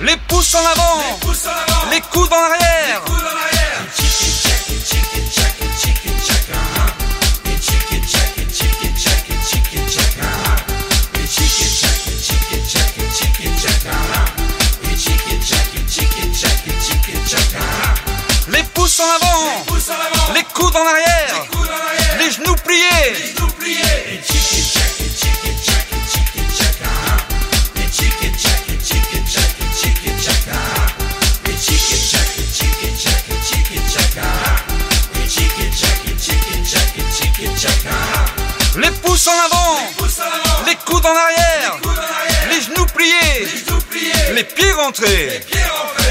Les pouces en avant, les coudes en arrière. Les pouces en avant, les coudes en arrière, les genoux pliés. Les pouces en avant, les coudes en arrière, les genoux pliés, les pieds rentrés.